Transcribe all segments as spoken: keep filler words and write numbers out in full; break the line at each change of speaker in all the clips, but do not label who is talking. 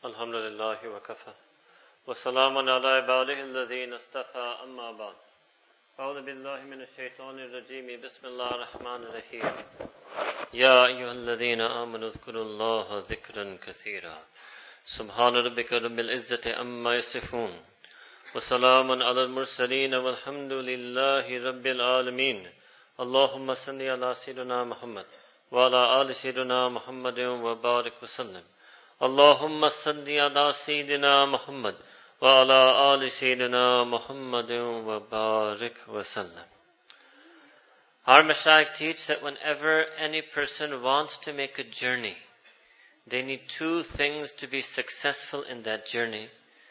الحمد لله وكفى وسلام على عباده الذين اصطفى أما بعد أعوذ بالله من الشيطان الرجيم بسم الله الرحمن الرحيم يا أيها الذين آمنوا اذكروا الله ذكرا كثيرا سبحان ربك رب العزة عما يصفون وسلام على المرسلين والحمد لله رب العالمين اللهم صل على سيدنا محمد وعلى آل سيدنا محمد وبارك وسلم اللهم صل على سيدنا محمد وعلى آل سيدنا محمد وبارك وسلم. Our Mashaykh teach that whenever any person wants to make a journey, they need two things to be successful in that journey.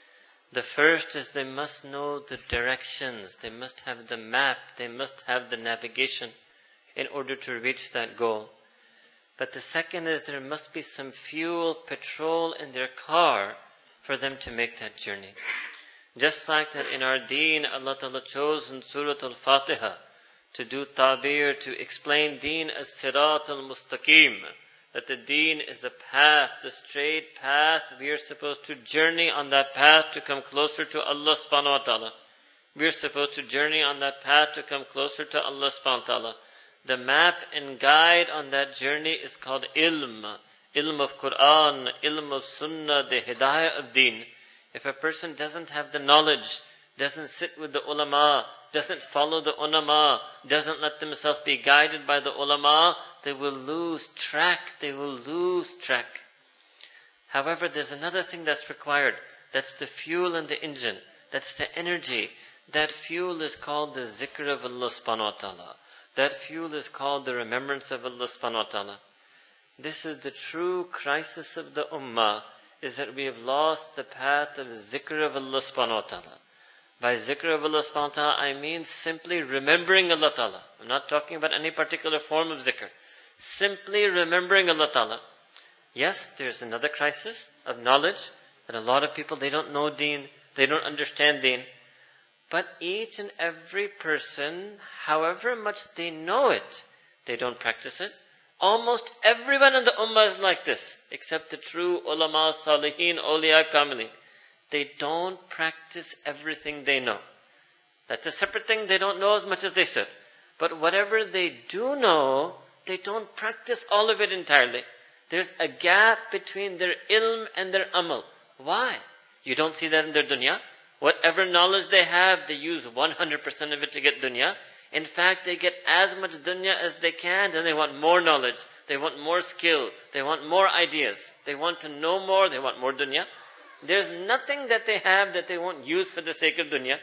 The first is they must know the directions, they must have the map, they must have the navigation in order to reach that goal. But the second is there must be some fuel, petrol in their car for them to make that journey. Just like that in our deen, Allah Ta'ala chose in Surah Al-Fatiha to do ta'bir, to explain deen as Sirat al-Mustaqim, that the deen is a path, the straight path. We are supposed to journey on that path to come closer to Allah subhanahu wa ta'ala. We are supposed to journey on that path to come closer to Allah subhanahu wa ta'ala. The map and guide on that journey is called ilm. Ilm of Quran, ilm of Sunnah, the hidayah of deen. If a person doesn't have the knowledge, doesn't sit with the ulama, doesn't follow the ulama, doesn't let themselves be guided by the ulama, they will lose track, they will lose track. However, there's another thing that's required. That's the fuel in the engine. That's the energy. That fuel is called the zikr of Allah subhanahu wa ta'ala. That fuel is called the remembrance of Allah subhanahu wa ta'ala. This is the true crisis of the ummah, is that we have lost the path of zikr of Allah subhanahu wa ta'ala. By zikr of Allah subhanahu wa ta'ala, I mean simply remembering Allah ta'ala. I'm not talking about any particular form of zikr. Simply remembering Allah ta'ala. Yes, there's another crisis of knowledge, that a lot of people, they don't know deen, they don't understand deen. But each and every person, however much they know it, they don't practice it. Almost everyone in the ummah is like this, except the true ulama, salihin, awliya, kamili. They don't practice everything they know. That's a separate thing. They don't know as much as they should. But whatever they do know, they don't practice all of it entirely. There's a gap between their ilm and their amal. Why? You don't see that in their dunya. Whatever knowledge they have, they use one hundred percent of it to get dunya. In fact, they get as much dunya as they can, then they want more knowledge. They want more skill. They want more ideas. They want to know more. They want more dunya. There's nothing that they have that they won't use for the sake of dunya.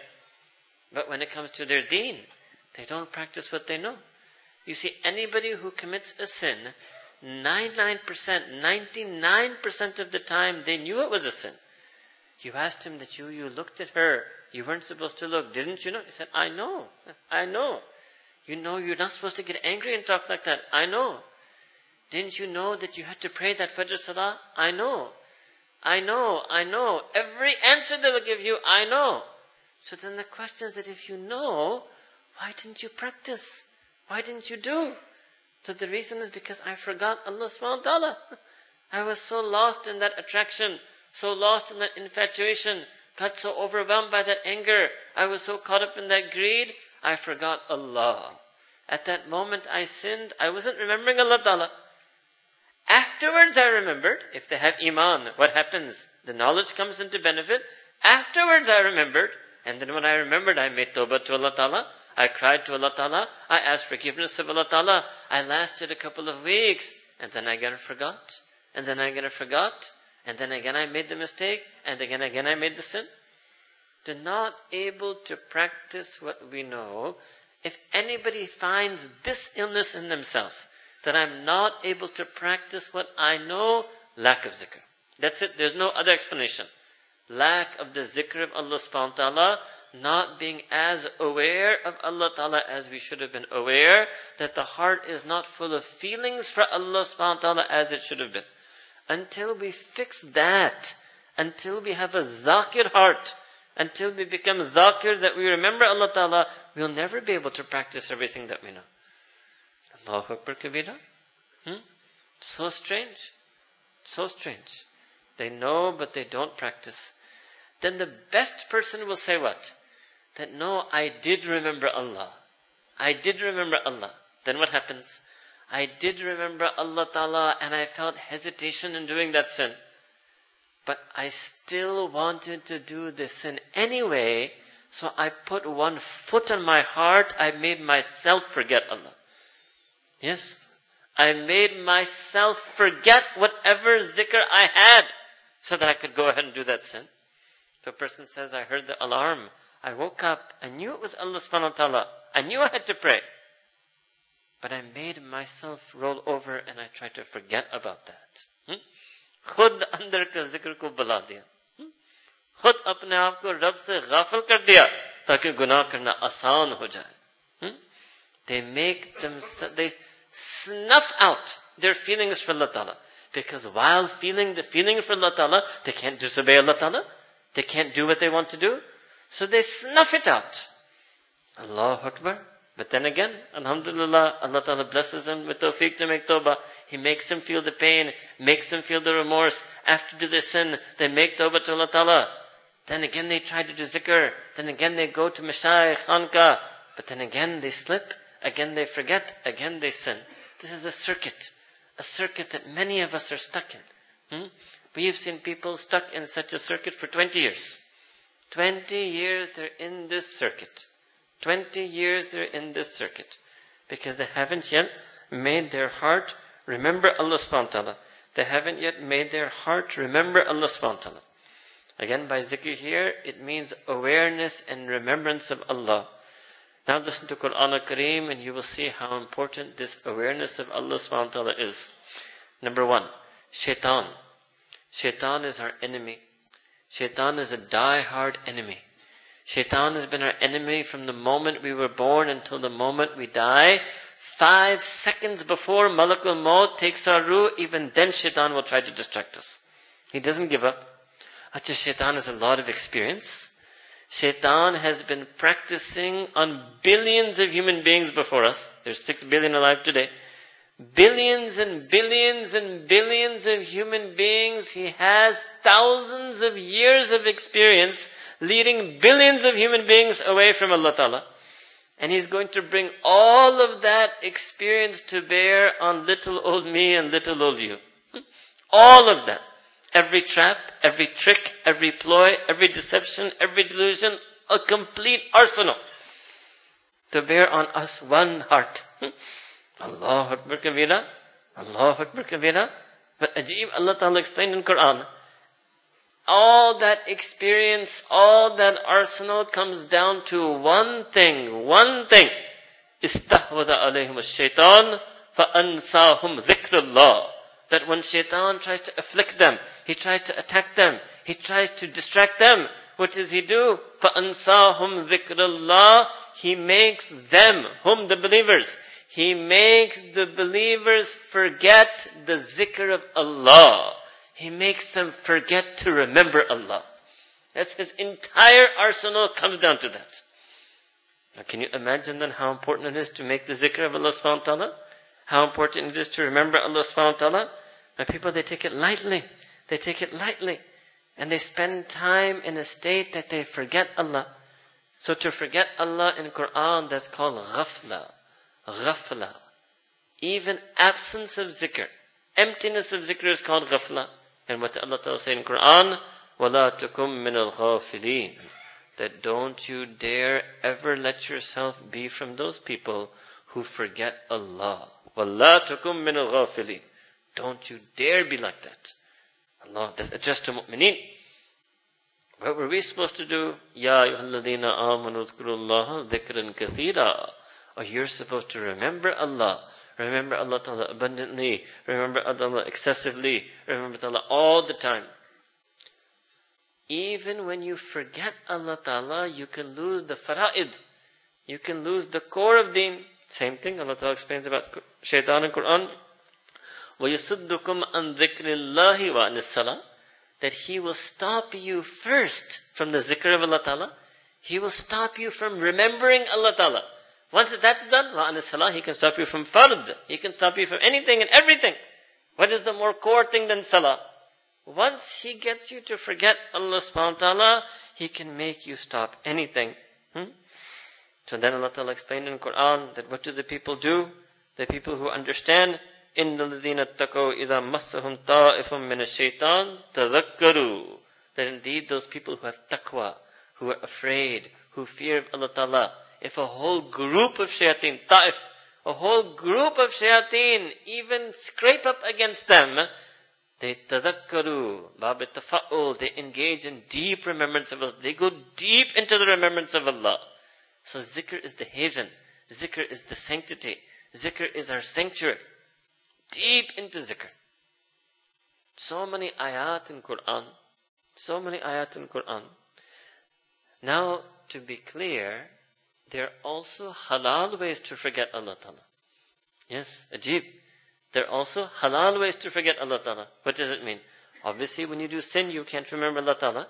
But when it comes to their deen, they don't practice what they know. You see, anybody who commits a sin, ninety-nine percent, ninety-nine percent of the time, they knew it was a sin. You asked him that you, you looked at her. You weren't supposed to look. Didn't you know? He said, I know. I know. You know you're not supposed to get angry and talk like that. I know. Didn't you know that you had to pray that Fajr Salah? I know. I know. I know. Every answer they will give you, I know. So then the question is that if you know, why didn't you practice? Why didn't you do? So the reason is because I forgot Allah subhanahu wa ta'ala. I was so lost in that attraction. So lost in that infatuation, got so overwhelmed by that anger. I was so caught up in that greed, I forgot Allah. At that moment I sinned, I wasn't remembering Allah Ta'ala. Afterwards I remembered, if they have iman, what happens? The knowledge comes into benefit. Afterwards I remembered, and then when I remembered, I made tawbah to Allah Ta'ala. I cried to Allah Ta'ala. I asked forgiveness of Allah Ta'ala. I lasted a couple of weeks, and then I again forgot. And then I again forgot. And then again I made the mistake, and again again I made the sin. They're not able to practice what we know. If anybody finds this illness in themselves, that I'm not able to practice what I know, lack of zikr. That's it. There's no other explanation. Lack of the zikr of Allah subhanahu wa ta'ala, not being as aware of Allah ta'ala as we should have been aware, that the heart is not full of feelings for Allah subhanahu wa ta'ala as it should have been. Until we fix that, until we have a zakir heart, until we become zakir, that we remember Allah Ta'ala, we'll never be able to practice everything that we know. Allahu Akbar Kabira. Hmm? So strange. So strange.
They know, but they don't practice. Then the best person will say what? That no, I did remember Allah. I did remember Allah. Then what happens? I did remember Allah Ta'ala and I felt hesitation in doing that sin. But I still wanted to do the sin anyway, so I put one foot on my heart, I made myself forget Allah. Yes? I made myself forget whatever zikr I had, so that I could go ahead and do that sin. So a person says, I heard the alarm, I woke up, I knew it was Allah subhanahu wa ta'ala, I knew I had to pray. But I made myself roll over and I tried to forget about that. Hmm? खुद अंदर का जिक्र को बुला दिया, खुद अपने आप को रब से गाफिल कर दिया ताकि गुनाह करना आसान हो जाए. They make them, they snuff out their feelings for Allah Ta'ala. Because while feeling the feeling for Allah Ta'ala, they can't disobey Allah Ta'ala. They can't do what they want to do. So they snuff it out. Allahu Akbar. But then again, alhamdulillah, Allah Ta'ala blesses them with tawfiq to make tawbah. He makes them feel the pain, makes them feel the remorse. After do their sin, they make tawbah to Allah Ta'ala. Then again they try to do zikr. Then again they go to mashayikh, khanka. But then again they slip. Again they forget. Again they sin. This is a circuit. A circuit that many of us are stuck in. Hmm? We have seen people stuck in such a circuit for twenty years. twenty years they're in this circuit. twenty years they're in this circuit. Because they haven't yet made their heart remember Allah subhanahu wa ta'ala. They haven't yet made their heart remember Allah subhanahu wa ta'ala. Again, by zikr here, it means awareness and remembrance of Allah. Now listen to Quran al-Kareem and you will see how important this awareness of Allah subhanahu wa ta'ala is. Number one, shaitan. Shaitan is our enemy. Shaitan is a die-hard enemy. Shaitan has been our enemy from the moment we were born until the moment we die. Five seconds before Malakul Maut takes our ruh, even then shaitan will try to distract us. He doesn't give up. Actually, shaitan has a lot of experience. Shaitan has been practicing on billions of human beings before us. There's six billion alive today. Billions and billions and billions of human beings. He has thousands of years of experience leading billions of human beings away from Allah Ta'ala. And He's going to bring all of that experience to bear on little old me and little old you. All of that. Every trap, every trick, every ploy, every deception, every delusion, a complete arsenal to bear on us one heart. Allahu Akbar Kabira, Allahu Akbar Kabira. But Ajib, Allah Ta'ala explained in Quran, all that experience, all that arsenal comes down to one thing, one thing. Istahwada alayhim ash-shaytan fa-ansahum dhikrullah. That when shaitan tries to afflict them, he tries to attack them, he tries to distract them, what does he do? فَأَنْسَاهُمْ ذِكْرَ اللَّهِ. He makes them, whom the believers, he makes the believers forget the zikr of Allah. He makes them forget to remember Allah. That's his entire arsenal comes down to that. Now can you imagine then how important it is to make the zikr of Allah subhanahu wa ta'ala? How important it is to remember Allah subhanahu wa ta'ala. Now people, they take it lightly. They take it lightly. And they spend time in a state that they forget Allah. So to forget Allah in Quran, that's called ghafla. Ghafla. Even absence of zikr, emptiness of zikr is called ghafla. And what Allah Ta'ala say in Quran, وَلَا تَكُمْ مِنَ الْغَافِلِينَ. That don't you dare ever let yourself be from those people who forget Allah. وَلَا تَكُمْ مِنَ الْغَافِلِينَ. Don't you dare be like that. Allah, that's addressed to mu'mineen. What were we supposed to do? Ya ayyuhalladhina amanu dhkurullaha dhikran kathira. Or you're supposed to remember Allah. Remember Allah Ta'ala abundantly. Remember Allah excessively. Remember Allah all the time. Even when you forget Allah Ta'ala, you can lose the fara'id. You can lose the core of deen. Same thing Allah Ta'ala explains about shaitan in Quran. وَيَسُدُّكُمْ عَنْ ذِكْرِ اللَّهِ وَعَنِ الصَّلَاةِ. That He will stop you first from the zikr of Allah Ta'ala. He will stop you from remembering Allah Ta'ala. Once that's done, وَعَنِ الصَّلَاةِ, He can stop you from fard. He can stop you from anything and everything. What is the more core thing than salah? Once He gets you to forget Allah subhanahu wa ta'ala, He can make you stop anything. Hmm? So then Allah Ta'ala explained in the Quran that what do the people do? The people who understand, إِنَّ الَّذِينَ اتَّقَوْا إِذَا مَسَّهُمْ طَائِفٌ مِّنَ الشَّيْطَانِ تَذَكَّرُوا. That indeed those people who have taqwa, who are afraid, who fear of Allah Ta'ala, if a whole group of shayateen, ta'if, a whole group of shayateen even scrape up against them, they tadakkaru, bab tafa'ul, they engage in deep remembrance of Allah. They go deep into the remembrance of Allah. So zikr is the haven. Zikr is the sanctity. Zikr is our sanctuary. Deep into zikr. So many ayat in Quran. So many ayat in Quran. Now, to be clear, there are also halal ways to forget Allah Ta'ala. Yes, ajib. There are also halal ways to forget Allah Ta'ala. What does it mean? Obviously, when you do sin, you can't remember Allah Ta'ala.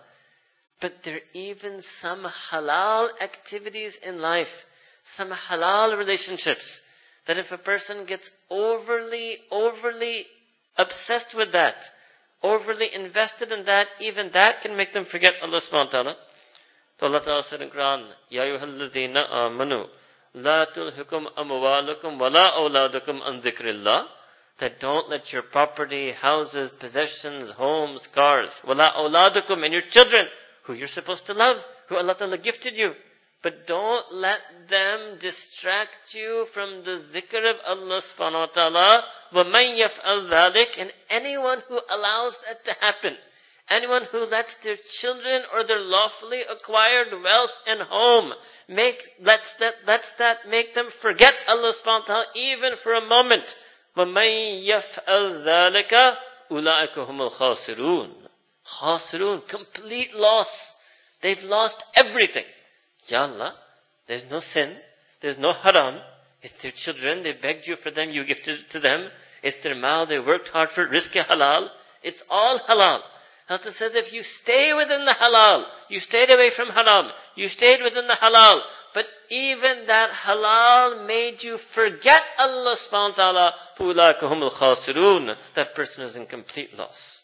But there are even some halal activities in life, some halal relationships, that if a person gets overly, overly obsessed with that, overly invested in that, even that can make them forget Allah subhanahu wa ta'ala. So Allah Ta'ala said in Quran, Ya ayyuhalladhina amanu, la tulhikum amwalukum wala awladukum an dhikrillah. That don't let your property, houses, possessions, homes, cars, wala awladukum, and your children, who you're supposed to love, who Allah Ta'ala gifted you. But don't let them distract you from the dhikr of Allah subhanahu wa ta'ala. وَمَنْ يَفْعَلْ ذَلِكَ. And anyone who allows that to happen, anyone who lets their children or their lawfully acquired wealth and home, make, lets that, lets that make them forget Allah subhanahu wa ta'ala even for a moment. وَمَنْ يَفْعَلْ ذَلِكَ أُولَٰئِكَ هُمُ الْخَاسِرُونَ. Khasirun, complete loss. They've lost everything. Ya Allah, there's no sin, there's no haram. It's their children, they begged you for them, you gifted it to them. It's their mal, they worked hard for it, rizq halal. It's all halal. Allah says if you stay within the halal, you stayed away from haram, you stayed within the halal, but even that halal made you forget Allah subhanahu wa ta'ala, فَأُولَٰئِكَ هُمُ الْخَاسِرُونَ. That person is in complete loss.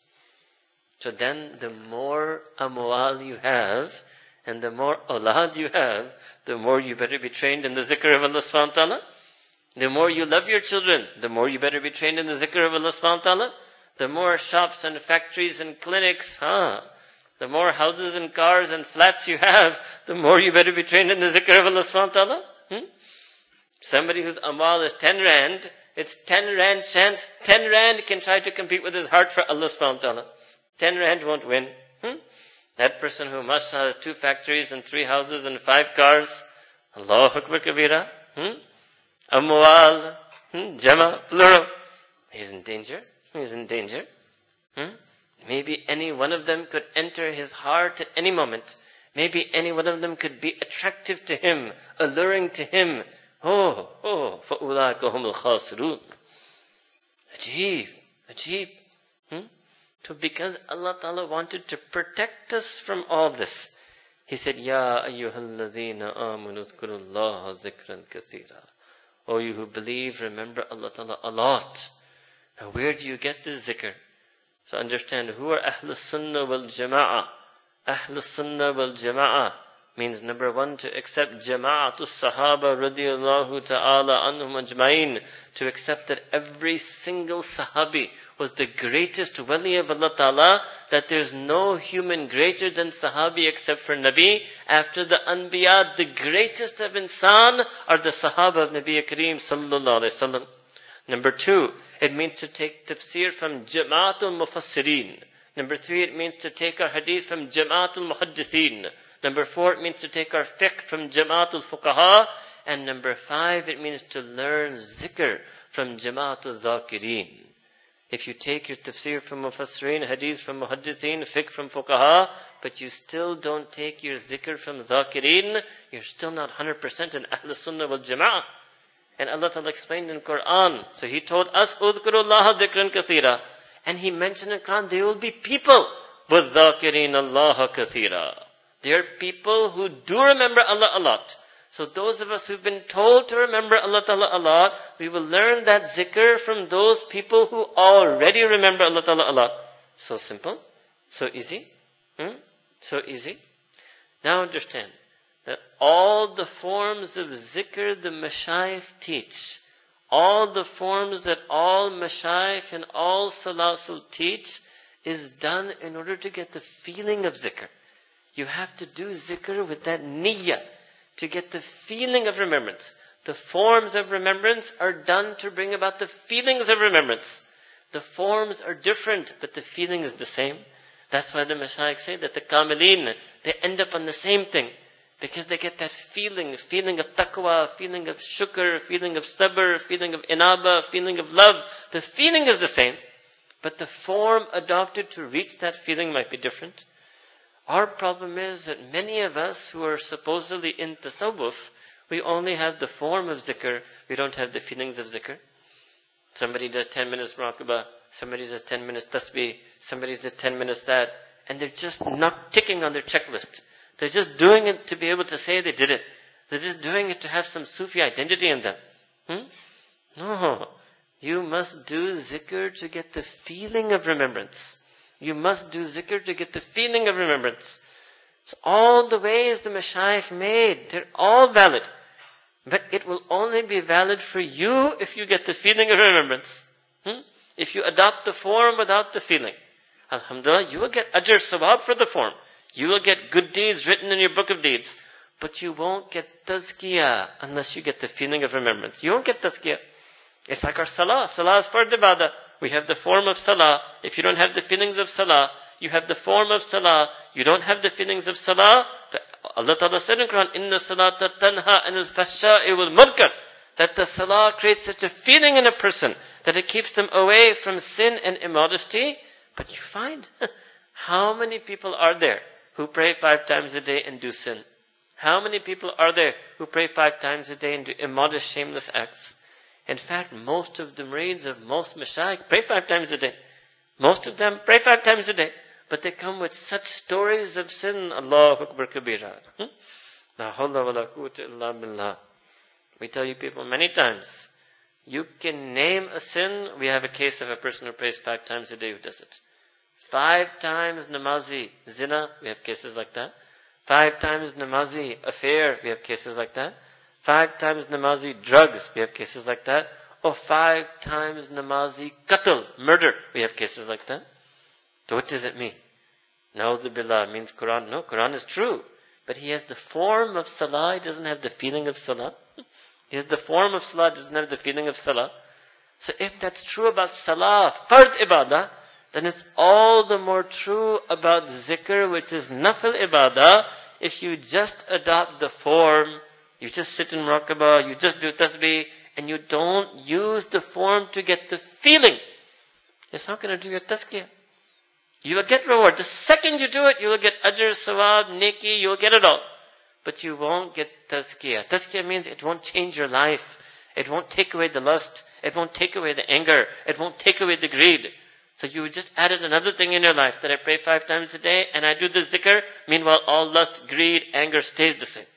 So then the more amwal you have, and the more awlad you have, the more you better be trained in the zikr of Allah subhanahu wa ta'ala. The more you love your children, the more you better be trained in the zikr of Allah subhanahu wa ta'ala. The more shops and factories and clinics, huh? The more houses and cars and flats you have, the more you better be trained in the zikr of Allah subhanahu wa ta'ala. Hmm? Somebody whose amal is ten rand, it's ten rand chance, ten rand can try to compete with his heart for Allah subhanahu wa ta'ala. ten rand won't win. Hmm? That person who must has two factories and three houses and five cars, Allahu Akbar Kabira, hmm? Amwal, hmm? Jama, plural. He's in danger. He's in danger. Hmm? Maybe any one of them could enter his heart at any moment. Maybe any one of them could be attractive to him, alluring to him. Oh, oh, فَأُولَٰئِكَ هُمُ الْخَاسِرُونَ. Ajib, ajib. Hmm? So because Allah Ta'ala wanted to protect us from all this, He said, Ya ayyuhalladhina amanu dhkurullaha dhikran kathira. O you who believe, remember Allah Ta'ala a lot. Now where do you get this zikr? So understand, who are Ahlus Sunnah wal Jama'ah? Ahlus Sunnah wal Jama'ah means number one, to accept Jama'atul Sahaba radiyallahu ta'ala anhum ajma'in, to accept that every single Sahabi was the greatest wali of Allah Ta'ala, that there's no human greater than Sahabi except for Nabi. After the Anbiya, the greatest of insan are the Sahaba of Nabi Kareem sallallahu alayhi wa sallam. Number two, it means to take tafsir from Jama'atul Mufassirin. Number three, it means to take our hadith from Jama'atul Muhaddithin. Number four, it means to take our fiqh from Jama'atul Fuqaha. And number five, it means to learn zikr from Jama'atul Dhakirin. If you take your tafsir from Mufassirin, hadith from Muhaddithin, fiqh from Fuqaha, but you still don't take your zikr from Dhakirin, you're still not one hundred percent in Ahlus Sunnah wal Jama'ah. And Allah Ta'ala explained in Quran. So He told us, Udhkurullaha dhikran kathira. And He mentioned in Quran, there will be people, وَالذَّاكِرِينَ اللَّهَ كَثِيرًا. There are people who do remember Allah a lot. So those of us who've been told to remember Allah Ta'ala a lot, we will learn that zikr from those people who already remember Allah Ta'ala a lot. So simple, so easy, hmm? so easy. Now understand that all the forms of zikr the mashayikh teach, all the forms that all mashayikh and all salasil teach is done in order to get the feeling of zikr. You have to do zikr with that niyyah to get the feeling of remembrance. The forms of remembrance are done to bring about the feelings of remembrance. The forms are different, but the feeling is the same. That's why the mashayikh say that the kamilin, they end up on the same thing. Because they get that feeling, feeling of taqwa, feeling of shukr, feeling of sabr, feeling of inaba, feeling of love. The feeling is the same, but the form adopted to reach that feeling might be different. Our problem is that many of us who are supposedly in tasawwuf, we only have the form of zikr, we don't have the feelings of zikr. Somebody does ten minutes muraqabah, somebody does ten minutes tasbih, somebody does ten minutes that, and they're just not ticking on their checklist. They're just doing it to be able to say they did it. They're just doing it to have some Sufi identity in them. Hmm? No. You must do zikr to get the feeling of remembrance. You must do zikr to get the feeling of remembrance. So all the ways the mashayikh made, they're all valid. But it will only be valid for you if you get the feeling of remembrance. Hmm? If you adopt the form without the feeling. Alhamdulillah, you will get ajr sawab for the form. You will get good deeds written in your book of deeds. But you won't get tazkiyah unless you get the feeling of remembrance. You won't get tazkiyah. It's like our salah. Salah is fard ibadah. We have the form of salah. If you don't have the feelings of salah, you have the form of salah. You don't have the feelings of salah. Allah Ta'ala said in Quran, Inna salata tanha anil fahsha'i wal munkar. That the salah creates such a feeling in a person that it keeps them away from sin and immodesty. But you find, how many people are there who pray five times a day and do sin? How many people are there who pray five times a day and do immodest, shameless acts? In fact, most of the murids of most mashayikh pray five times a day. Most of them pray five times a day. But they come with such stories of sin. Allahu Akbar Kabira. La hawla wa la quwwata illa billah. We tell you people many times, you can name a sin. We have a case of a person who prays five times a day who does it. Five times namazi zina, we have cases like that. Five times namazi affair, we have cases like that. Five times namazi drugs, we have cases like that. Or five times namazi qatl, murder, we have cases like that. So what does it mean? Na'udhu billah means Quran. No, Quran is true. But he has the form of salah, he doesn't have the feeling of salah. He has the form of salah, doesn't have the feeling of salah. So if that's true about salah, fard ibadah, then it's all the more true about zikr, which is nafil ibadah. If you just adopt the form, you just sit in muraqabah, you just do tasbih, and you don't use the form to get the feeling, it's not going to do your tazkiyah. You will get reward. The second you do it, you will get ajr, sawab, neki, you will get it all. But you won't get tazkiyah. Tazkiyah means it won't change your life. It won't take away the lust. It won't take away the anger. It won't take away the greed. So you just added another thing in your life, that I pray five times a day and I do the zikr. Meanwhile, all lust, greed, anger stays the same.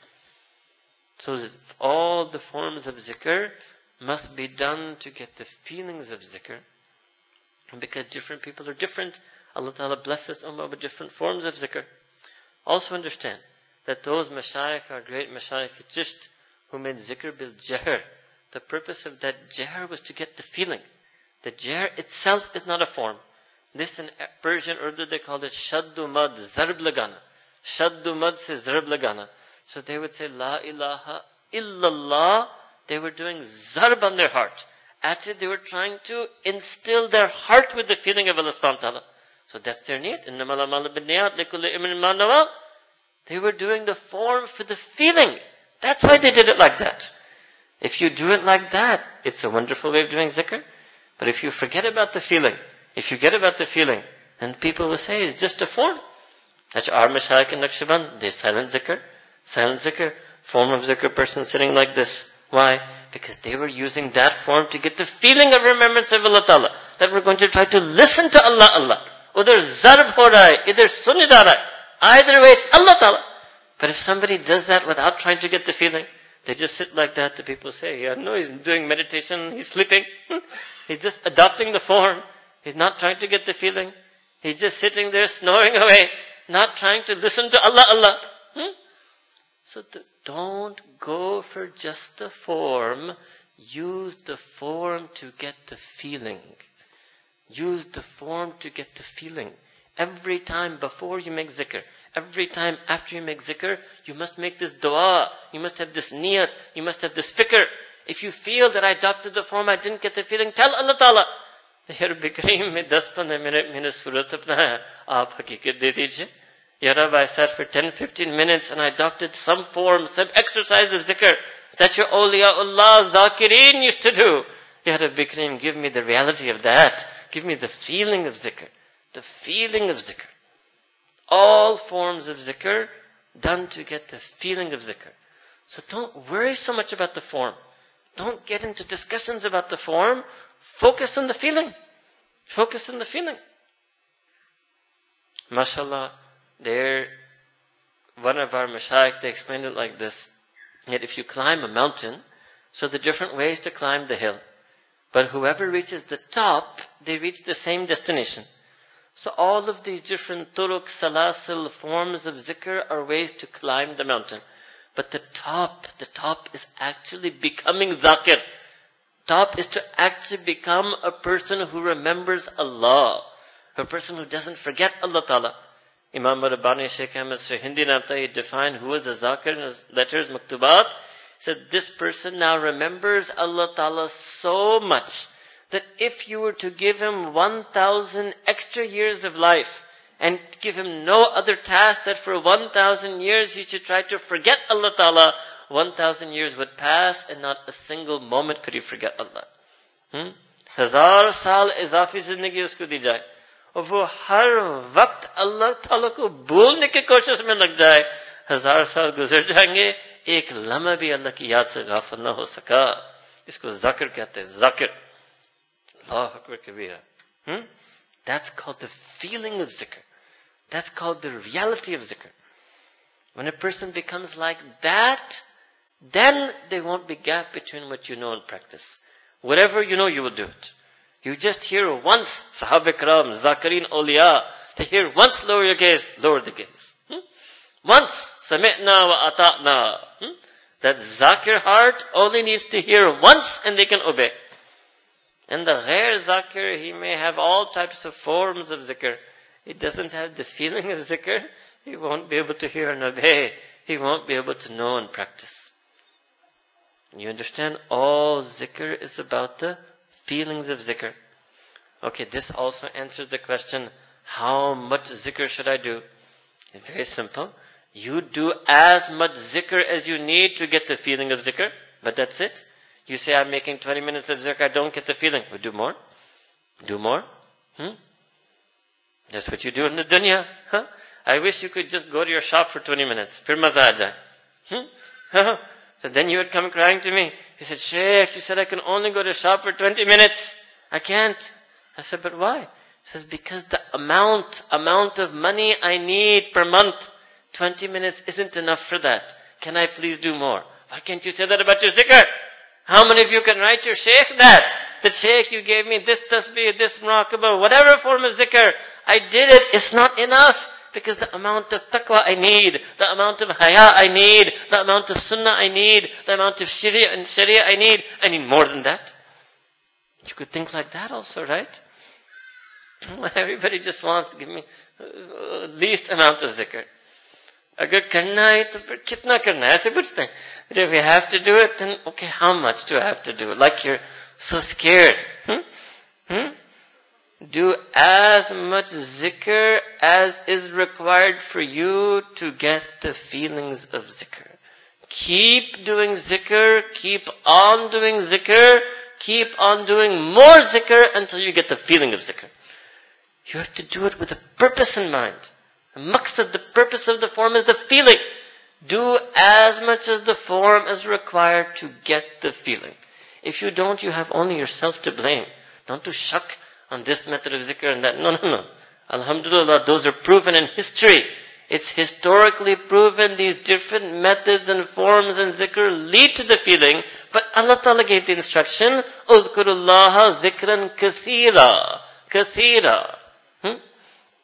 So all the forms of zikr must be done to get the feelings of zikr. And because different people are different, Allah Ta'ala blesses ummah with different forms of zikr. Also understand that those mashayikh are great mashayikh just who made zikr bil jahr. The purpose of that jahr was to get the feeling. The jahr itself is not a form. This in Persian Urdu they call it shaddu mad, zarb lagana. Shaddu mad se zarb lagana. So they would say la ilaha illallah. They were doing zarb on their heart. Actually they were trying to instill their heart with the feeling of Allah subhanahu wa ta'ala. So that's their niyat. Innamal a'malu binniyat likulli imrin ma nawa. They were doing the form for the feeling. That's why they did it like that. If you do it like that, it's a wonderful way of doing zikr. But if you forget about the feeling, if you forget about the feeling, then people will say it's just a form. That's our mashayikh in Naqshband. They silent zikr. Silent zikr. Form of zikr, person sitting like this. Why? Because they were using that form to get the feeling of remembrance of Allah Ta'ala. That we're going to try to listen to Allah, Allah. Udhar zarb ho raha hai, idhar sun ja raha hai. Either way, it's Allah Ta'ala. But if somebody does that without trying to get the feeling, they just sit like that, the people say, yeah, no, he's doing meditation, he's sleeping. He's just adopting the form. He's not trying to get the feeling. He's just sitting there snoring away, not trying to listen to Allah, Allah. Hmm? So th- don't go for just the form. Use the form to get the feeling. Use the form to get the feeling. Every time before you make zikr, every time after you make zikr, you must make this dua. You must have this niyat. You must have this fikr. If you feel that I adopted the form, I didn't get the feeling, tell Allah Ta'ala. Ya Rabbi Kareem, mein ten fifteen minute mein surat apna aap haqiqat de dijiye. Ya Rabbi, I sat for ten fifteen minutes and I adopted some form, some exercise of zikr that your awliyaullah dhakirin used to do. Ya Rabbi Kareem, give me the reality of that. Give me the feeling of zikr. The feeling of zikr. All forms of zikr done to get the feeling of zikr. So don't worry so much about the form. Don't get into discussions about the form. Focus on the feeling. Focus on the feeling. MashaAllah, there, one of our mashayikh, they explained it like this. That if you climb a mountain, so the different ways to climb the hill. But whoever reaches the top, they reach the same destination. So all of these different turuk, salasil, forms of zikr are ways to climb the mountain. But the top, the top is actually becoming dhakir. Top is to actually become a person who remembers Allah. A person who doesn't forget Allah Ta'ala. Imam Rabbani Shaykh Ahmad Sahindi Nabtai defined who is a zakir in his letters, maktubat. He said, this person now remembers Allah Ta'ala so much that if you were to give him one thousand extra years of life and give him no other task that for one thousand years he should try to forget Allah Ta'ala, one thousand years would pass and not a single moment could he forget Allah. Hmm? Hazar saal izafi zindagi usko di jaye. और वो हर वक्त अल्लाह ताला को भूलने की कोशिश में लग जाए, हजार साल गुजर जाएंगे, एक लम्हा भी अल्लाह की याद से गाफिल ना हो सका. इसको ज़िक्र कहते हैं, ज़िक्र. अल्लाह अकबर कबीरा. Hmm? That's called the feeling of zikr. That's called the reality of zikr. When a person becomes like that, then there won't be gap between what you know and practice. Whatever you know, you will do it. You just hear once, Sahaba Ikram, Zakirin Awliya, they hear once, lower your gaze, lower the gaze. Hmm? Once, Sami'na wa ata'na. Hmm? That Zakir heart only needs to hear once and they can obey. And the ghair Zakir, he may have all types of forms of zikr. He doesn't have the feeling of zikr. He won't be able to hear and obey. He won't be able to know and practice. You understand? All zikr is about the feelings of zikr. Okay, this also answers the question, how much zikr should I do? It's very simple. You do as much zikr as you need to get the feeling of zikr, but that's it. You say, I'm making twenty minutes of zikr, I don't get the feeling. Well, do more. Do more. Hmm? That's what you do in the dunya. Huh? I wish you could just go to your shop for twenty minutes. Phir maza aa jaye. Hmm? So then you would come crying to me. He said, Shaykh, you said I can only go to shop for twenty minutes. I can't. I said, but why? He says, because the amount, amount of money I need per month, twenty minutes isn't enough for that. Can I please do more? Why can't you say that about your zikr? How many of you can write your shaykh that? That shaykh, you gave me this tasbih, this muraqabah, whatever form of zikr. I did it. It's not enough. Because the amount of taqwa I need, the amount of haya I need, the amount of sunnah I need, the amount of sharia and sharia I need, I need more than that. You could think like that also, right? Everybody just wants to give me uh, least amount of zikr. Agar karna hai to fir kitna karna hai? Aise puchte hain. But if we have to do it, then okay, how much do I have to do? Like you're so scared. Hmm? Hmm? Do as much zikr as is required for you to get the feelings of zikr. Keep doing zikr, keep on doing zikr, keep on doing more zikr until you get the feeling of zikr. You have to do it with a purpose in mind. The maqsad, the purpose of the form is the feeling. Do as much as the form is required to get the feeling. If you don't, you have only yourself to blame. Don't do shak on this method of zikr and that. No, no, no. Alhamdulillah, those are proven in history. It's historically proven these different methods and forms and zikr lead to the feeling. But Allah Ta'ala gave the instruction, Udhkurullaha dhikran kathira. Kathira. Hmm?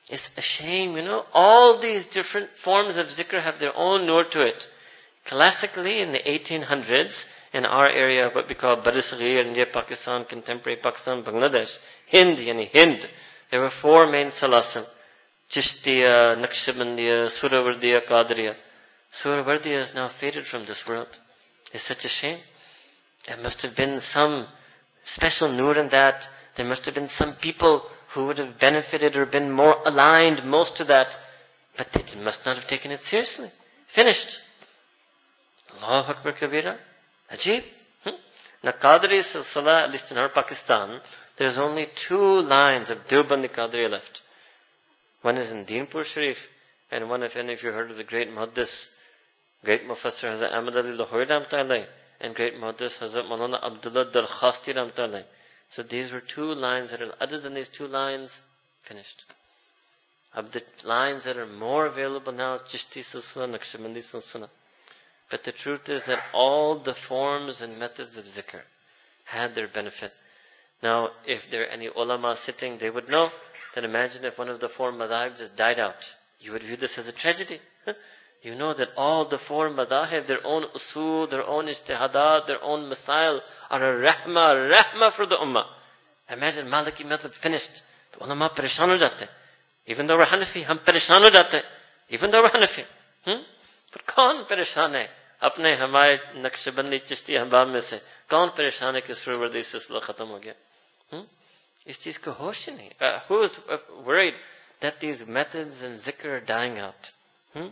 It's a shame, you know. All these different forms of zikr have their own nur to it. Classically, in the eighteen hundreds, in our area, what we call Barisagir, India, Pakistan, contemporary Pakistan, Bangladesh, Hind, yani Hind, there were four main salasim. Chishtiya, Naqshbandiya, Suravardiya, Qadriya. Suravardiya is now faded from this world. It's such a shame. There must have been some special nur in that. There must have been some people who would have benefited or been more aligned most to that. But they must not have taken it seriously. Finished. Allahu Akbar Kabira. Ajib. Hmm? Now Qadri Silsila, at least in our Pakistan, there's only two lines of Deobandi Qadriya left. One is in Deenpur Sharif, and one, if any of you heard of the great Muhaddis, great Mufassir Hazrat Ahmad Ali Lahori Ramtallah, and great Muhaddis Hazrat Maulana Abdullah Darkhasti Ramtallah. So these were two lines that are, other than these two lines, finished. Of the lines that are more available now, Chishti Silsila, Naqshbandi Silsila. But the truth is that all the forms and methods of zikr had their benefit. Now, if there are any ulama sitting, they would know that imagine if one of the four madhahib just died out. You would view this as a tragedy. You know that all the four madhahib, their own usul, their own ijtihadat, their oon masail, are a rahmah, rahmah for the ummah. Imagine Maliki madhab finished. The ulama pareshan ho jate. Even though we're Hanafi, hum pareshan ho jate. Even though we're Hanafi. Hmm? पर कौन परेशान है अपने हमारे नक्शबंदी चिश्ती अहबाब में से कौन परेशान है कि सुरवर्दी सिलसिला खत्म हो गया hmm? इस चीज को होश ही नहीं uh, who is worried that these methods and zikr are dying out hmm?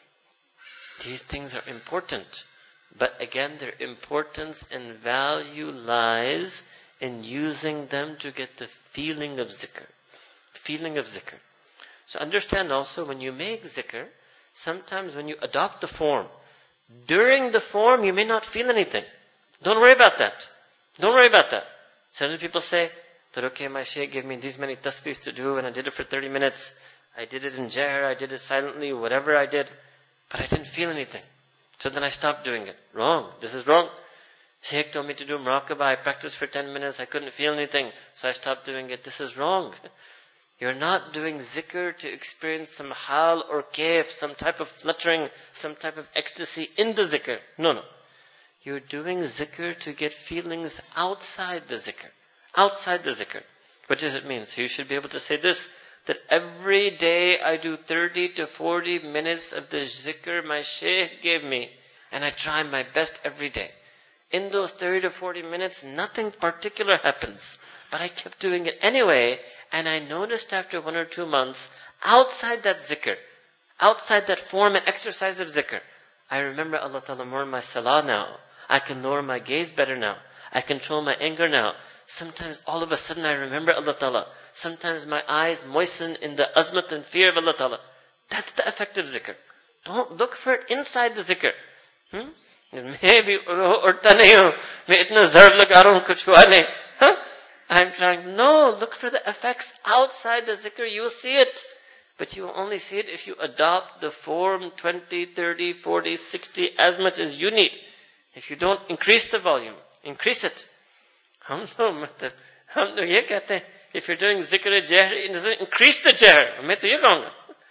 These things are important, but again their importance and value lies in using them to get the feeling of zikr feeling of zikr so understand also when you make zikr, sometimes when you adopt the form, during the form you may not feel anything. Don't worry about that. Don't worry about that. Certain people say that, okay, my shaykh gave me these many tasbihs to do and I did it for thirty minutes. I did it in jahr, I did it silently, whatever I did, but I didn't feel anything. So then I stopped doing it. Wrong. This is wrong. Shaykh told me to do muraqabah. I practiced for ten minutes. I couldn't feel anything. So I stopped doing it. This is wrong. You're not doing zikr to experience some hal or kayf, some type of fluttering, some type of ecstasy in the zikr. No, no. You're doing zikr to get feelings outside the zikr. Outside the zikr. What does it mean? So you should be able to say this, that every day I do thirty to forty minutes of the zikr my shaykh gave me, and I try my best every day. In those thirty to forty minutes, nothing particular happens. But I kept doing it anyway, and I noticed after one or two months, outside that zikr, outside that form and exercise of zikr, I remember Allah Ta'ala more in my salah now. I can lower my gaze better now. I control my anger now. Sometimes all of a sudden I remember Allah Ta'ala. Sometimes my eyes moisten in the azmat and fear of Allah Ta'ala. That's the effect of zikr. Don't look for it inside the zikr. Hmm? Maybe, urta nahi hu, main itna zarb laga raha hu, kuch hua nahi. Huh? I'm trying, no, look for the effects outside the zikr, you will see it. But you will only see it if you adopt the form twenty, thirty, forty, sixty, as much as you need. If you don't, increase the volume. Increase it. Hum to, matlab, hum to ye kehte hain, if you're doing zikr-e-jahr, increase the jahr. Main to ye kahunga.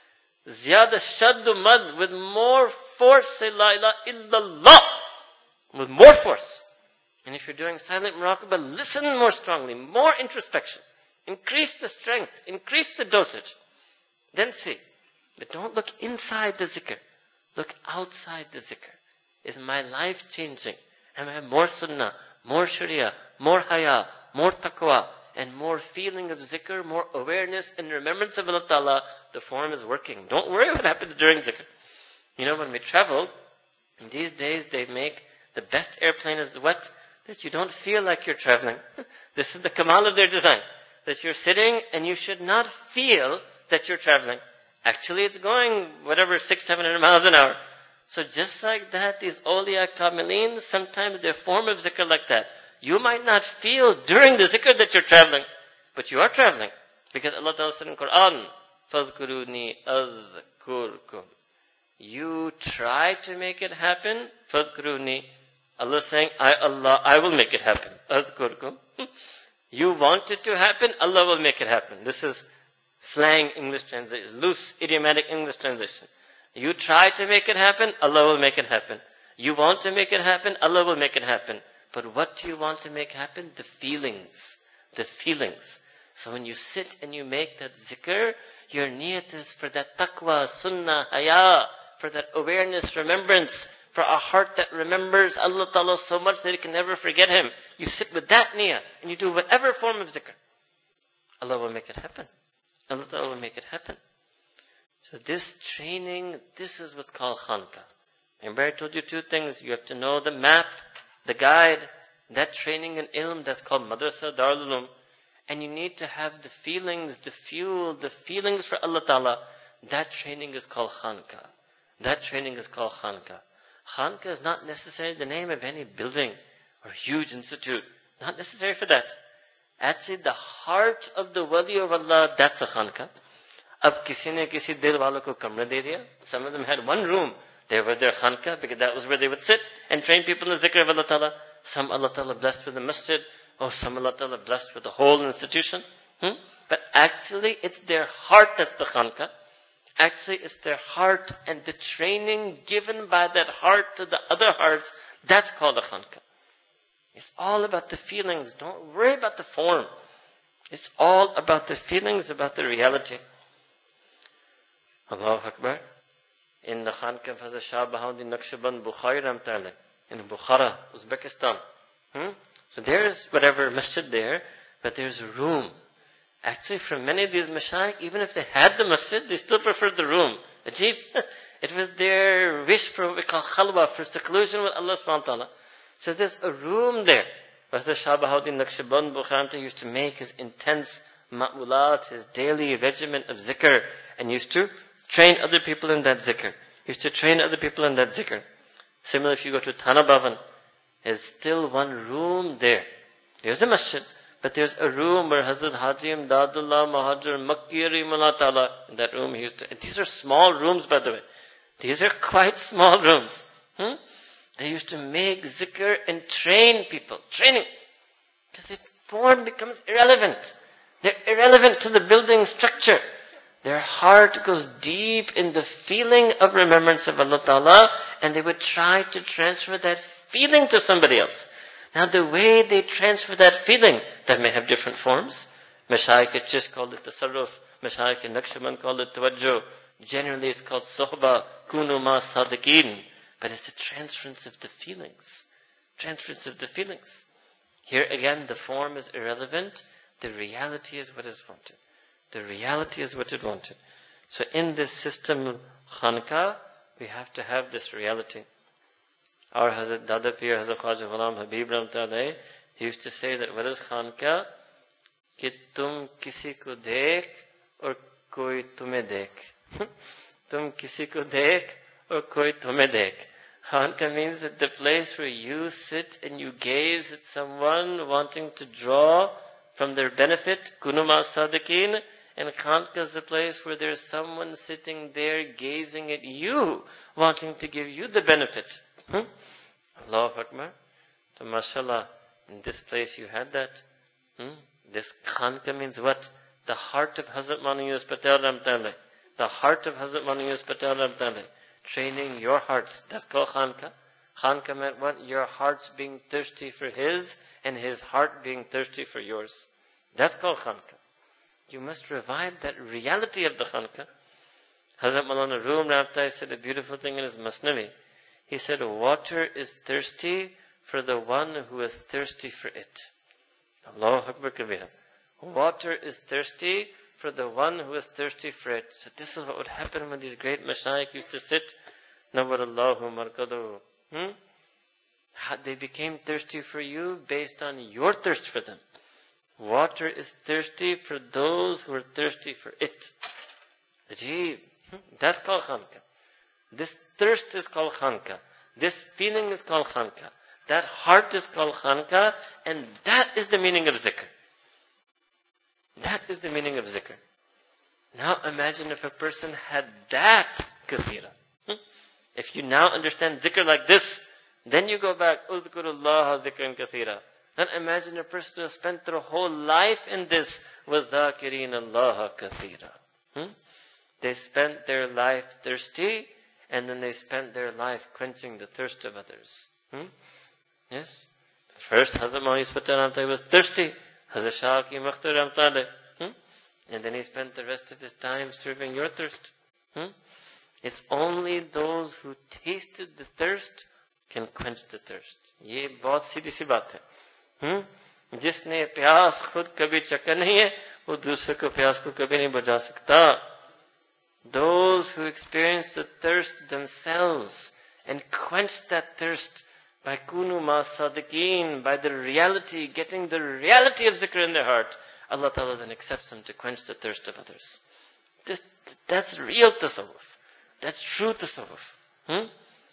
Zyada shaddu mad, with more force, say la ilaha illallah. With more force. And if you're doing silent muraqabah, listen more strongly, more introspection. Increase the strength, increase the dosage. Then see. But don't look inside the zikr. Look outside the zikr. Is my life changing? Am I more sunnah, more sharia, more haya, more taqwa, and more feeling of zikr, more awareness and remembrance of Allah Ta'ala? The form is working. Don't worry what happens during zikr. You know, when we travel, these days they make the best airplane is what? That you don't feel like you're traveling. This is the kamal of their design. That you're sitting and you should not feel that you're traveling. Actually, it's going whatever, six, seven hundred miles an hour. So just like that, these awliya kamilin, sometimes their form of zikr like that. You might not feel during the zikr that you're traveling, but you are traveling. Because Allah Ta'ala said in Quran, فَاذْكُرُونِي أَذْكُرْكُمْ. You try to make it happen, فَاذْكُرُونِي. Allah is saying, I, Allah, I will make it happen. أَذْكُرْكُمْ. You want it to happen, Allah will make it happen. This is Slang English translation, loose idiomatic English translation. You try to make it happen, Allah will make it happen. You want to make it happen, Allah will make it happen. But what do you want to make happen? The feelings. The feelings. So when you sit and you make that zikr, your niyat is for that taqwa, sunnah, haya, for that awareness, remembrance, for a heart that remembers Allah Ta'ala so much that it can never forget Him. You sit with that niyah and you do whatever form of zikr. Allah will make it happen. Allah Ta'ala will make it happen. So this training, this is what's called khanka. Remember I told you two things. You have to know the map, the guide, that training in ilm, that's called madrasa, darul ulum. And you need to have the feelings, the fuel, the feelings for Allah Ta'ala. That training is called khanka. That training is called khanka. Khanka is not necessarily the name of any building or huge institute. Not necessary for that. Actually, the heart of the wali of Allah, that's a khanka. Ab kisi ne kisi dil walo ko kamra de diya. Some of them had one room. They were their khanka because that was where they would sit and train people in the zikr of Allah Ta'ala. Some Allah Ta'ala blessed with a masjid. Oh, some Allah Ta'ala blessed with a whole institution. Hmm? But actually, it's their heart that's the khanka. Actually, it's their heart and the training given by that heart to the other hearts. That's called a khanka. It's all about the feelings. Don't worry about the form. It's all about the feelings, about the reality. Allahu Akbar. In the khanka of Hazrat Shah Bahauddin Naqshband Bukhari Ramtale, in Bukhara, Uzbekistan. Hmm? So there's whatever masjid there, but there's a room. Actually, for many of these mashayikh, even if they had the masjid, they still preferred the room. Ajib. It was their wish for what we call khalwa, for seclusion with Allah subhanahu wa ta'ala. So there's a room there. Hazrat Shah Bahauddin Naqshband Bukhari used to make his intense ma'ulat, his daily regimen of zikr, and used to train other people in that zikr. Used to train other people in that zikr. Similarly, if you go to Thana Bhavan, there's still one room there. There's a masjid, but there's a room where Hazrat Haji Imdadullah Mahajar Makki Rahimahullah Ta'ala, in that room he used to, and these are small rooms by the way. These are quite small rooms. Hmm? They used to make zikr and train people. Training. Because the form becomes irrelevant. They're irrelevant to the building structure. Their heart goes deep in the feeling of remembrance of Allah Ta'ala, and they would try to transfer that feeling to somebody else. Now the way they transfer that feeling, that may have different forms. Mashayikh just called it tasarruf. Mashayikh in Naqshband called it tawajjuh. Generally it's called sohba, kunu ma sadiqeen. But it's the transference of the feelings. Transference of the feelings. Here again, the form is irrelevant. The reality is what is wanted. The reality is what is wanted. So in this system, khanka, we have to have this reality. Our Hazrat Dada Pir, Hazrat Khwaja Ghulam Habib Rahmatullah, he used to say that what is khanka? Ki tum kisi ko dekh aur koi tumhe dekh. Tum kisi ko dekh aur koi tumhe dekh. Khanka means that the place where you sit and you gaze at someone wanting to draw from their benefit, kunuma sadiqeen. And khanka is the place where there's someone sitting there gazing at you, wanting to give you the benefit. Hmm? Allahu Akbar. So mashallah, in this place you had that. Hmm? This khanka means what? The heart of Hazrat Mani Yunus Patel Ramtale. The heart of Hazrat Mani Yunus Patel Ramtale. Training your hearts. That's called khanka. Khanka meant what? Your hearts being thirsty for his, and his heart being thirsty for yours. That's called khanka. You must revive that reality of the khanka. Hazrat Maulana Rum Ramtai said a beautiful thing in his Masnavi. He said, water is thirsty for the one who is thirsty for it. Allahu Akbar Kabira. Water is thirsty for the one who is thirsty for it. So this is what would happen when these great mashayikh used to sit. Nawwarallahu markadahu. Hmm? They became thirsty for you based on your thirst for them. Water is thirsty for those who are thirsty for it. Ajib. That's called khanka. This thirst is called khanka. This feeling is called khanka. That heart is called khanka. And that is the meaning of zikr. That is the meaning of zikr. Now imagine if a person had that kathira. If you now understand zikr like this, then you go back, Udhkurullah dhikran kathira. And imagine a person who has spent their whole life in this, وَالذَّاكِرِينَ اللَّهَ كَثِيرًا. Hmm? They spent their life thirsty, and then they spent their life quenching the thirst of others. Hmm? Yes? First, Hazrat Mawli Spatana was thirsty. Hazrat Shah Ki Makhtar Ramtale. Hmm? And then he spent the rest of his time serving your thirst. Hmm? It's only those who tasted the thirst can quench the thirst. ये बहुत सीधी सी बात है. Hmm? जिसने प्यास खुद कभी चखा नहीं है, वो दूसरे को प्यास को कभी नहीं बुझा सकता. Those who experience the thirst themselves and quench that thirst by kunu ma sadiqeen, by the reality, getting the reality of zikr in their heart, Allah Ta'ala then accepts them to quench the thirst of others. This, that's real tasawwuf. That's true tasawwuf. Hmm?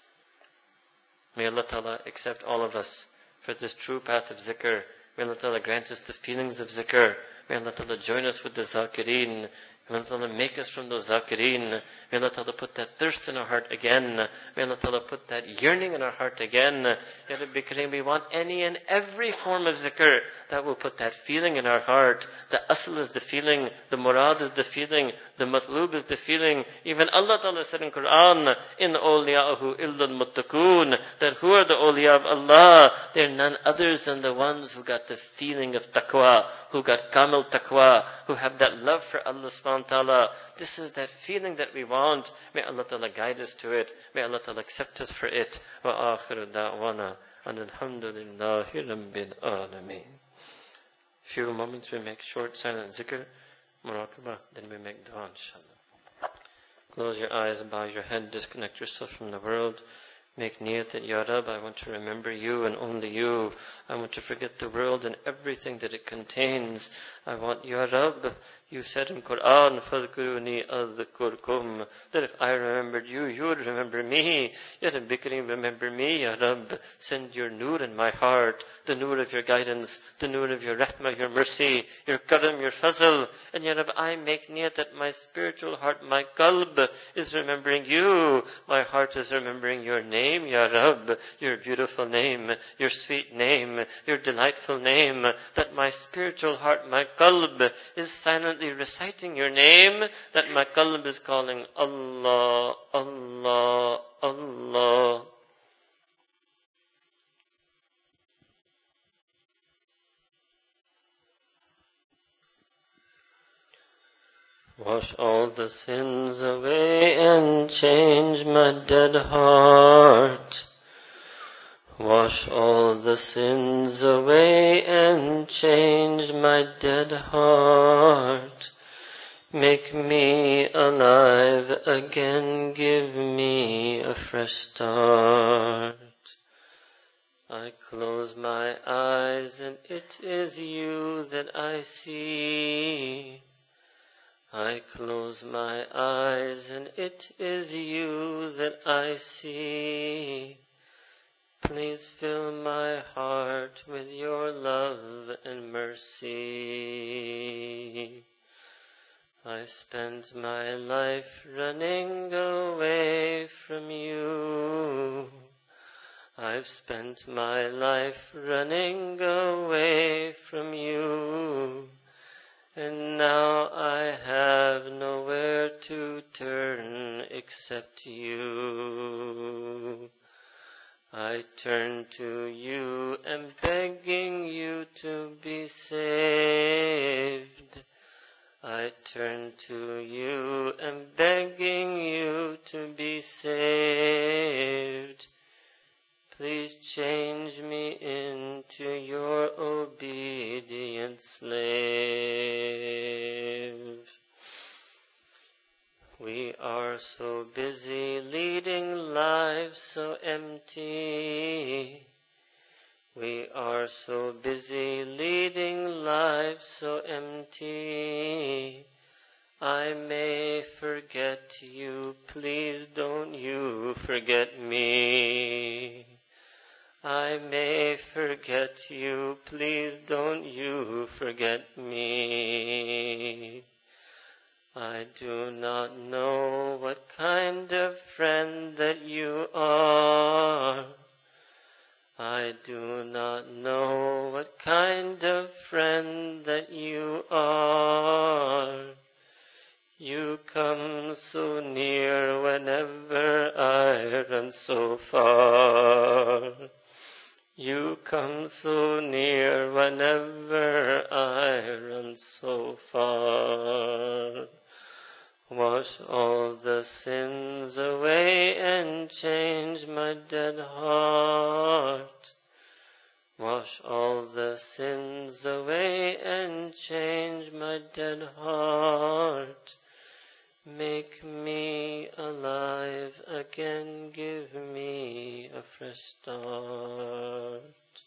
May Allah Ta'ala accept all of us for this true path of zikr. May Allah Ta'ala grant us the feelings of zikr. May Allah Ta'ala join us with the zakireen. May Allah Ta'ala make us from those zakireen. May Allah Ta'ala put that thirst in our heart again. May Allah Ta'ala put that yearning in our heart again. Ya Rabbi Kareem, we want any and every form of zikr that will put that feeling in our heart. The asl is the feeling. The murad is the feeling. The matlub is the feeling. Even Allah Ta'ala said in Quran, in awliya'ahu illal muttaqoon, that who are the awliya of Allah? They're none others than the ones who got the feeling of taqwa, who got kamil taqwa, who have that love for Allah subhanahu wa ta'ala. This is that feeling that we want. May Allah Ta'ala guide us to it. May Allah Ta'ala accept us for it. Wa akhiru da'wana and alhamdulillahi rabbil alameen. Few moments we make short silent zikr, muraqabah, then we make dua inshallah. Close your eyes, bow your head, disconnect yourself from the world. Make niyat that, Ya Rab, I want to remember you and only you. I want to forget the world and everything that it contains. I want, Ya Rab, you said in Quran, فَذْكُرُونِي أَذْكُرْكُمْ, that if I remembered you, you would remember me. Ya Rabbi Kareem, remember me, Ya Rab. Send your nur in my heart, the nur of your guidance, the nur of your rahmah, your mercy, your karam, your fazl. And Ya Rab, I make niyat that my spiritual heart, my qalb, is remembering you. My heart is remembering your name, Ya Rab, your beautiful name, your sweet name, your delightful name. That my spiritual heart, my qalb, is silently reciting your name, that my qalb is calling Allah, Allah, Allah. Wash all the sins away and change my dead heart. Wash all the sins away and change my dead heart. Make me alive again, give me a fresh start. I close my eyes and it is you that I see. I close my eyes and it is you that I see. Please fill my heart with your love and mercy. I spent my life running away from you. I've spent my life running away from you. And now I have nowhere to turn except you. I turn to you and begging you to be saved. I turn to you and begging you to be saved. Please change me into your obedient slave. We are so busy leading lives so empty. We are so busy leading lives so empty. I may forget you, please don't you forget me. I may forget you, please don't you forget me. I do not know what kind of friend that you are. I do not know what
and so far. You come so near whenever I run so far. Wash all the sins away and change my dead heart. Wash all the sins away and change my dead heart. Make me alive again, give me a fresh start.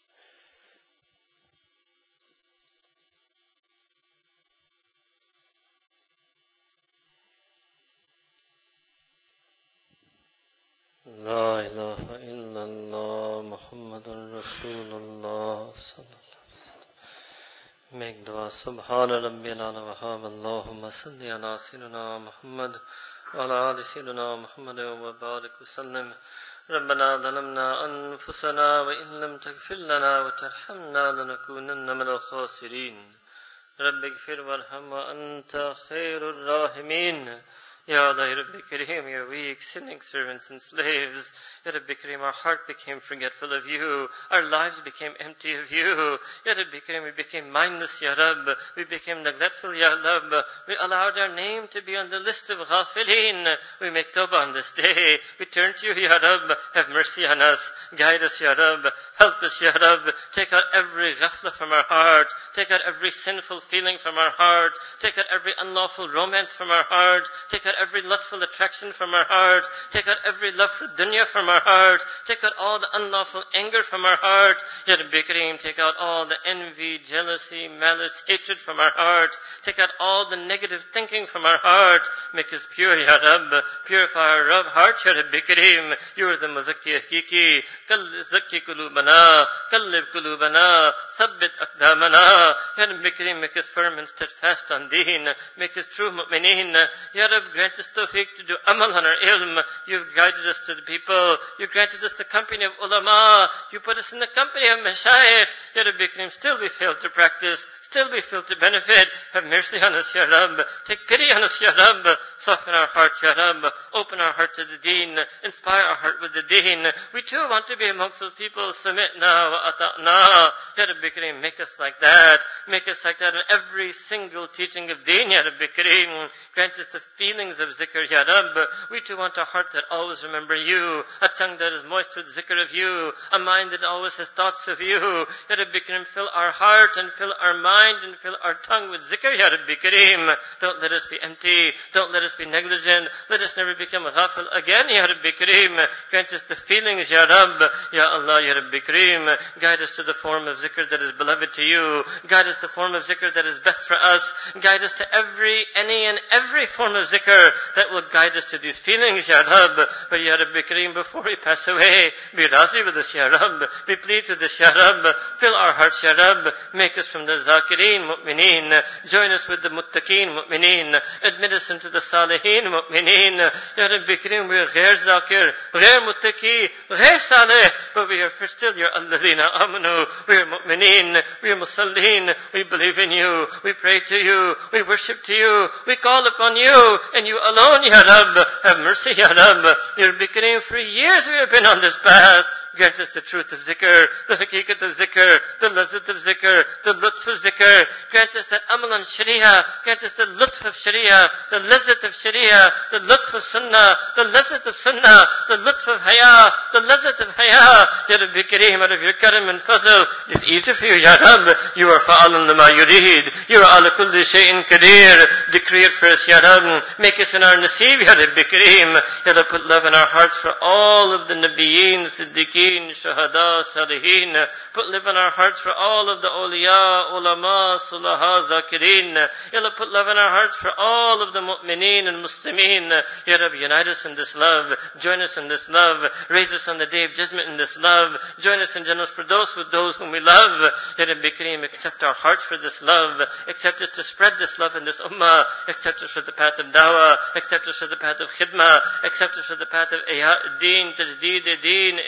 La ilaha illallah Muhammadun Rasulullah sallallahu alaihi wasallam. Make dua subhana rabbil ala wa hab Allahumma salli ala sayyidina Muhammad wa ala ali sayyidina Muhammad wa barik wa sallim. ربنا ظلمنا أنفسنا وإن لم تغفر لنا وترحمنا لنكونن من الخاسرين. رب اغفر وارحم وأنت خير الراحمين. Ya Allah, Ya Rabbi Kareem, your weak, sinning servants and slaves. Ya Rabbi Kareem, our heart became forgetful of you. Our lives became empty of you. Ya Rabbi Kareem, we became mindless, Ya Rabb. We became neglectful, Ya Rabb. We allowed our name to be on the list of ghafileen. We make tawbah on this day. We turn to you, Ya Rabb. Have mercy on us. Guide us, Ya Rabb. Help us, Ya Rabb. Take out every ghafla from our heart. Take out every sinful feeling from our heart. Take out every unlawful romance from our heart. Take out every lustful attraction from our heart. Take out every love for dunya from our heart. Take out all the unlawful anger from our heart. Ya Rabbi Kareem, take out all the envy, jealousy, malice, hatred from our heart. Take out all the negative thinking from our heart. Make us pure, Ya Rabb. Purify our Rabb heart, Ya Rabbi Kareem. You are the Muzakki Hakiki. Zakki kulubana. Kallib kulubana. Thabbit akdamana. Ya Rabbi Kareem, make us firm and steadfast on deen. Make us true mu'mineen. Ya Rabbi, grant us tawfiq to do amal on our ilm. You've guided us to the people. You granted us the company of ulama. You put us in the company of mashayikh. Ya Rabbi Kareem, still we failed to practice. Still we fail to benefit. Have mercy on us, Ya Rabb. Take pity on us, Ya Rabb. Soften our heart, Ya Rabb. Open our heart to the deen. Inspire our heart with the deen. We too want to be amongst those people. Submit now, ata'na. Ya Rabbi Kareem, make us like that. Make us like that in every single teaching of deen, Ya Rabbi Kareem. Grant us the feelings of zikr, Ya Rabb. We too want a heart that always remember you. A tongue that is moist with zikr of you. A mind that always has thoughts of you. Ya Rabbi Kareem, fill our heart and fill our mind and fill our tongue with zikr, Ya Rabbi Kareem. Don't let us be empty. Don't let us be negligent. Let us never become ghafil again, Ya Rabbi Kareem. Grant us the feelings, Ya Rabb. Ya Allah, Ya Rabbi Kareem. Guide us to the form of zikr that is beloved to you. Guide us to the form of zikr that is best for us. Guide us to every, any and every form of zikr that will guide us to these feelings, Ya Rabb. But Ya Rabbi Kareem, before we pass away, be razi with us, Ya Rabb. Be pleased with us, Ya Rabb. Fill our hearts, Ya Rabb. Make us from the zakir mu'mineen. Join us with the muttaqeen mu'mineen. Admit us into the salihin mu'mineen. Ya Rabbi Kareem, we are ghair zakir, ghair muttaqi, ghair salih, but we are still your alladhina amanu. We are mu'mineen. We are musallin. We believe in you. We pray to you. We worship to you. We call upon you and you alone, Ya Rabb. Have mercy, Ya Rabb. Ya Rabbi Kareem, for years we have been on this path. Grant us the truth of zikr, the haqiqat of zikr, the lazat of zikr, the lutf of zikr. Grant us that amal on sharia. Grant us the lutf of sharia, the lazat of sharia, the lutf of sunnah, the lazat of sunnah, the lutf of haya, the lazat of haya. Ya Rabbi Kareem, out of your karam and fazl, it is easy for you, Ya Rabb. You are fa'alun lama yurid. You are ala kulli shay'in qadir. Decree it for us, Ya Rabb. Make us in our nasib, Ya Rabbi Kareem. Ya Rabbi, put love in our hearts for all of the nabiyeen, siddiqeen, Shahada, Salihin. Put love in our hearts for all of the awliya, ulama, sulaha, zakirin. Ya Allah, put love in our hearts for all of the mu'mineen and muslimin. Ya Rabbi, unite us in this love. Join us in this love. Raise us on the day of judgment in this love. Join us in Jannah for those with those whom we love. Ya Rabbi Kareem, accept our hearts for this love. Accept us to spread this love in this ummah. Accept us for the path of dawah. Accept us for the path of khidmah. Accept us for the path of ihya ad-din, tajdeed ad-din, iqamat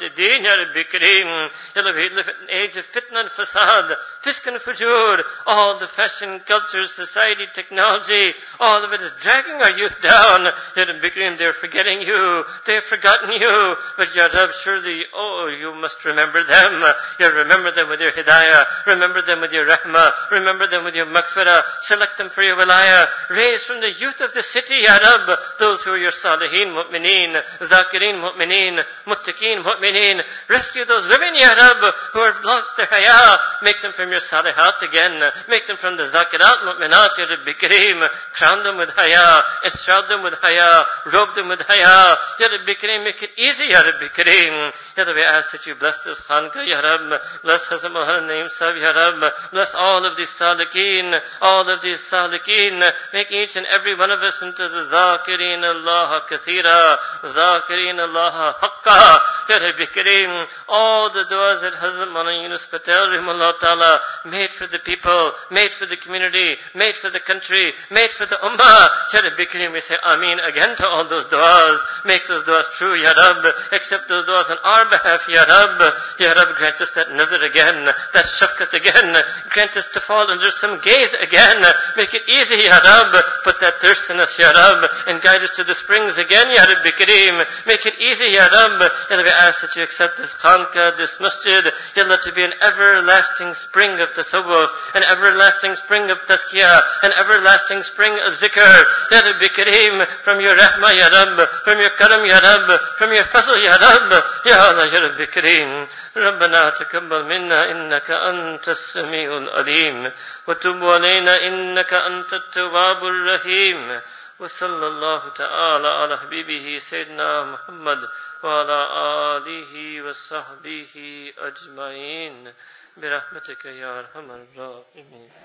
the deen, Ya Rabbi Kareem. Ya Allah, we live in an age of fitna and fasad, fisk and fujur, all the fashion, culture, society, technology, all of it is dragging our youth down. Ya Rabbi Kareem, they're forgetting you, they've forgotten you, but Ya Rab, surely, oh, you must remember them. Ya remember them with your hidayah, remember them with your rahmah, remember them with your maghfirah, select them for your wilayah, raise from the youth of the city, Ya Rab, those who are your salihin, mu'mineen, zakirin, mu'mineen, muttaqeen, mu'mineen. Rescue those women, Ya Rab, who have lost their haya. Make them from your salihat again. Make them from the zakirat, mu'minat, Ya Rabbi Kareem. Crown them with haya, enshroud them with haya, robe them with haya. Ya Rabbi Kareem, make it easy, Ya Rabbi Kareem. Ya Rabbi, I ask that you bless this khanka, Ya Rab. Bless Hazrat Maulana Naeem Sahib, Ya Rab. Bless all of these salikin, all of these salikin. Make each and every one of us into the dhakirin Allah kathira, dhakirin Allah haqqa. Ya Rabbi Kareem, all the du'as that Hazrat Maulana Yunus Patel, Rahimahullah Ta'ala, made for the people, made for the community, made for the country, made for the ummah. Ya Rabbi Kareem, we say Ameen again to all those du'as. Make those du'as true, Ya Rab. Accept those du'as on our behalf, Ya Rab. Ya Rab, grant us that nazar again, that shafqat again. Grant us to fall under some gaze again. Make it easy, Ya Rab. Put that thirst in us, Ya Rab, and guide us to the springs again, Ya Rabbi Kareem. Make it easy, Ya Rab. Ya Rabbi, I ask that you accept this khanka, this masjid, Ya Allah, to be an everlasting spring of tasawwuf, an everlasting spring of tazkiyah, an everlasting spring of zikr. Ya Rabbi Kareem, from your rahmah, Ya Rab, from your karam, Ya Rab, from your fazl, Ya Rab, Ya Allah, Ya Rabbi Kareem. ربنا تقبل منا إنك أنت السميع العليم وتب علينا إنك أنت التواب الرحيم وصلى الله تعالى على حبيبه سيدنا محمد وعلى آله وصحبه أجمعين برحمتك يا أرحم الراحمين.